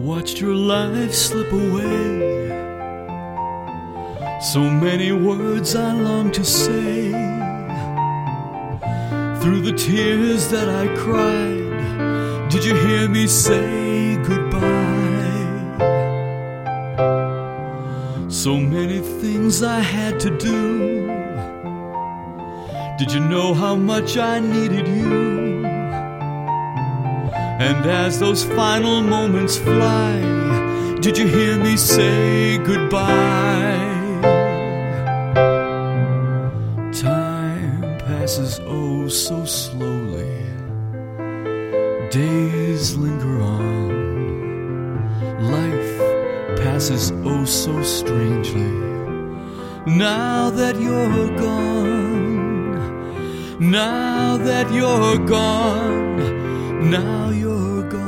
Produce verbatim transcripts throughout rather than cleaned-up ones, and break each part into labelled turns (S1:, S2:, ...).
S1: watched your life slip away. So many words I long to say. Through the tears that I cried, did you hear me say goodbye? So many things I had to do. Did you know how much I needed you? And as those final moments fly, did you hear me say goodbye? Time passes oh so slowly. Days linger on. Life passes oh so strangely. Now that you're gone, now that you're gone, now you're gone.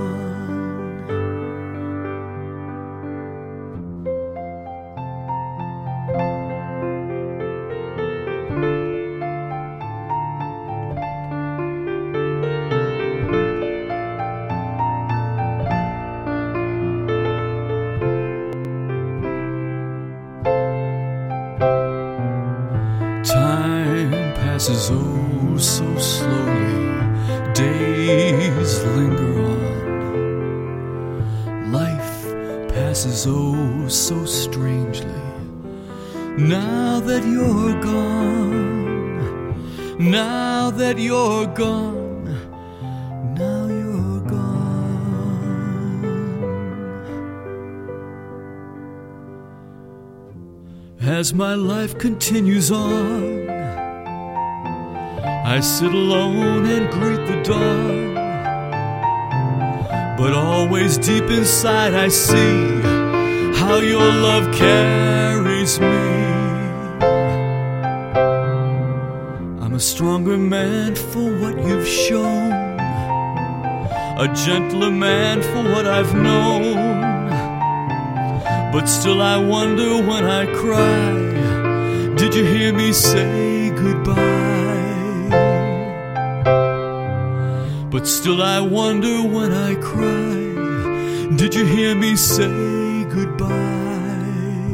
S1: Time passes oh so slowly. Days linger on. Life passes oh so strangely. Now that you're gone, now that you're gone, now you're gone. As my life continues on, I sit alone and greet the dawn. But always deep inside I see how your love carries me. I'm a stronger man for what you've shown, a gentler man for what I've known. But still I wonder when I cry, did you hear me say goodbye? But still I wonder when I cry, did you hear me say goodbye?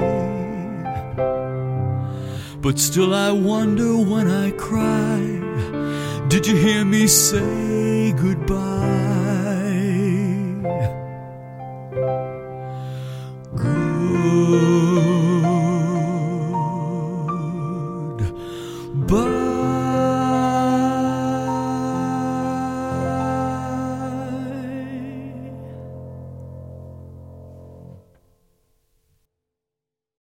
S1: But still I wonder when I cry, did you hear me say goodbye? Goodbye.